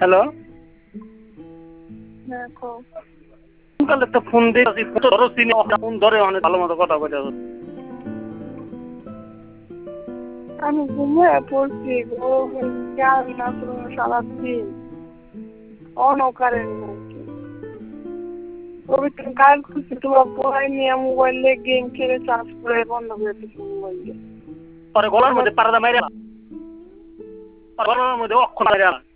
Hello, দেখো কালে তো ফোন দিয়েছি, ধরো চিনি ফোন ধরে অনেক ভালো মতো কথা বলে। আমি ঘুমিয়ে পড়ছি গো, খেয়াল না করুন সারাদিন অনকারেন্ট নাকি পবিত্র কারেন্ট খুঁজছি, তোমার পড়াই নিয়ে মোবাইলে গেম খেলে চার্জ করে বন্ধ করে দিচ্ছি মোবাইলে। পরে গলার মধ্যে পারাদা মাইরা, গলার মধ্যে অক্ষর মাইরা